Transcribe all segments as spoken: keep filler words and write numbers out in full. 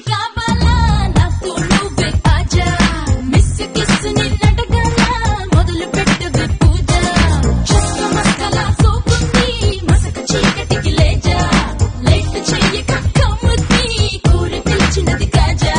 కావాలా నాతో నువ్వే ఆజా మిస్ కిస్ ని నటగల మొదలు పెట్టవే పూజ చక్క మస్కల సోపుంది మసక చీకటికి లేజా లైట్ చెయ్యక కమ్ముతి కోరి పిలిచినది కాజా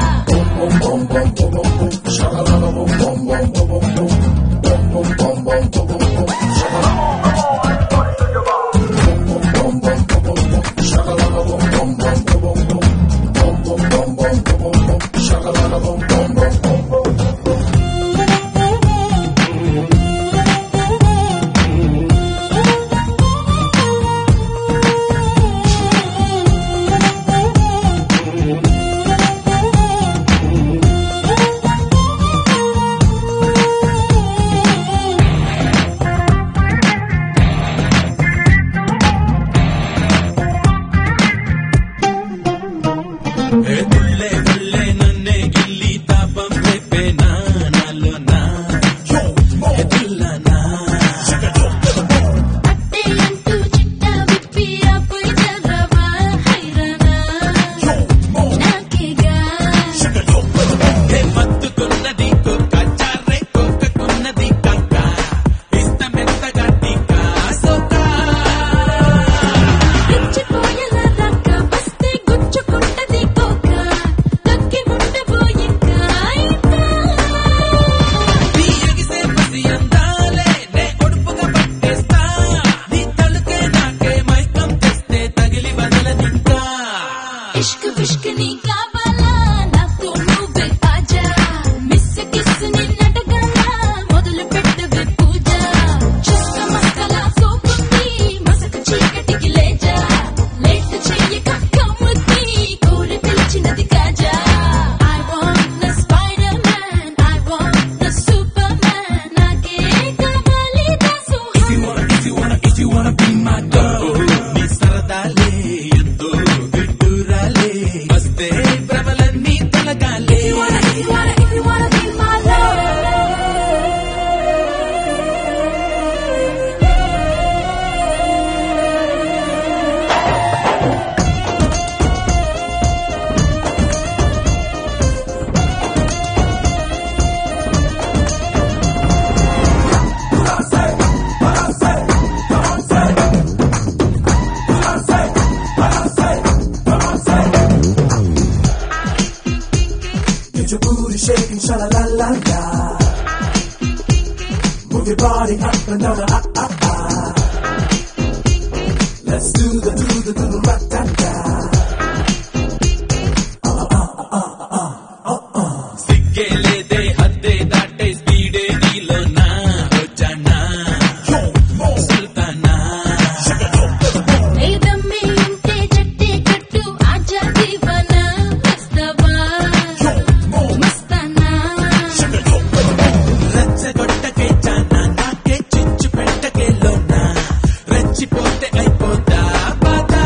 ఇష్క్ విష్క్ నీ కావాలా నాతో నువ్వే ఆజా మిస్ కిస్ ని నటగల మొదలు పెట్టవే పూజ చక్క మస్కల సోపుంది మసక చీకటికి లేజా లైట్ చెయ్యక కమ్ముతి కోరి పిలిచినది కాజా I want the Spider-Man I want the Superman నాకే కావాలి Dasu If you wanna if you wanna if you wanna be my girl నీ సరదాలే ఎంతో వస్తే ప్రబలన్నీ తొలగాలే If you wanna, if you wanna, if you wanna be my love Get your booty shaking, sha la la la la. Move your body up and down, ah ah ah. Let's do the do the do the ra da da. Ah ah ah ah ah ah ah. సిగ్గే లేదే హద్దే దాటే స్పీడే నీలో నా వచ్చానా సుల్తానా ఏదమ్మే ఉంటే జట్టే కట్టు ఆజా దీవానా వస్తావా మస్తానా రెచ్చగొట్టకే చానా నాకే చిచ్చు పెట్టకే లోనా రెచ్చిపోతే అయిపోతా బాధా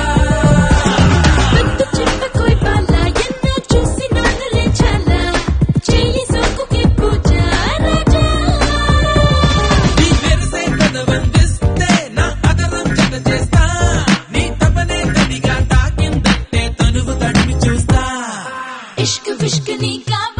పెద్ద చిప్పకోయ్ బాలా ఎన్నో చూసి నానులే చాలా చెయ్యి సోకుకే పూజ రాజా నీ మెరిసే పెదవందిస్తే నా అదరం జత చేస్తా నీ తపనే తడిగా తాకిందంటే తనువు తడిమి చూస్తా ఇష్క్ విష్క్ నీ కావాలా